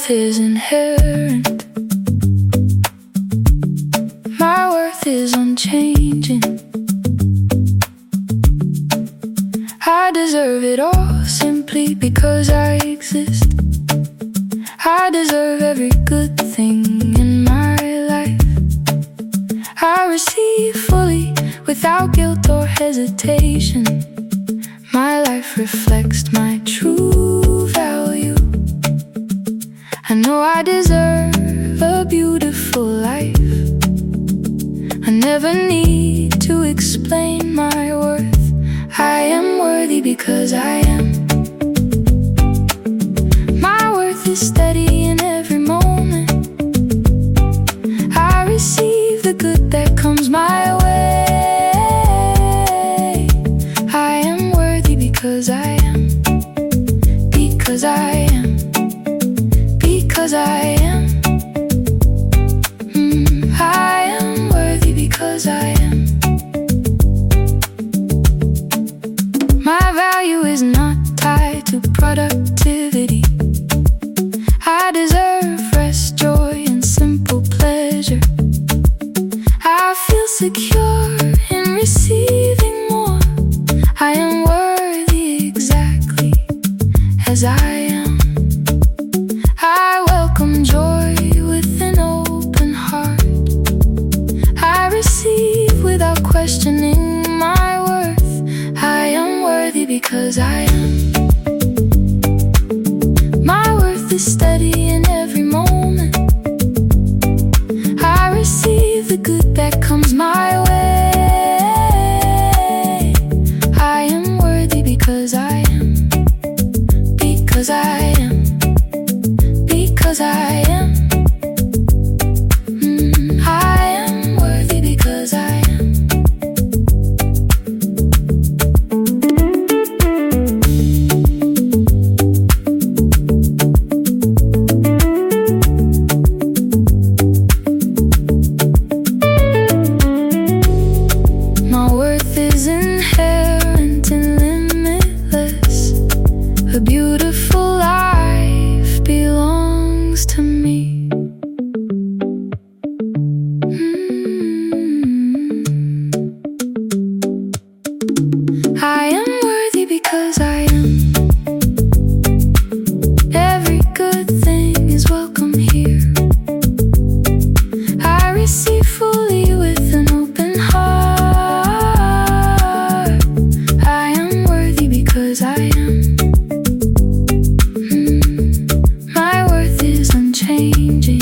worth is inherent. My worth is unchanging. I deserve it all simply because I exist. I deserve every good thing in my life. I receive fully without guilt or hesitation. My life reflects my true value. I know I deserve a beautiful life. I never need to explain my worth. I am worthy because I am. My worth is steady in every moment. I receive the good that comes my way. I am worthy because I am. Because I am. Because I am. I am worthy because I am. My value is not tied to productivity. I deserve rest, joy, and simple pleasure. I feel secure in receiving more. I am worthy exactly as I am. I welcome joy with an open heart. I receive without questioning my worth. I am worthy because I am. My worth is steady in every moment. I receive the good that comes my way. I am worthy because I am. Because I am. Because I am. I am worthy because I am. My worth is inherent and limitless. A beautiful life belongs to me. I am worthy because I am. Every good thing is welcome here. I receive fully with an open heart. I am worthy because I am. My worth is unchanging.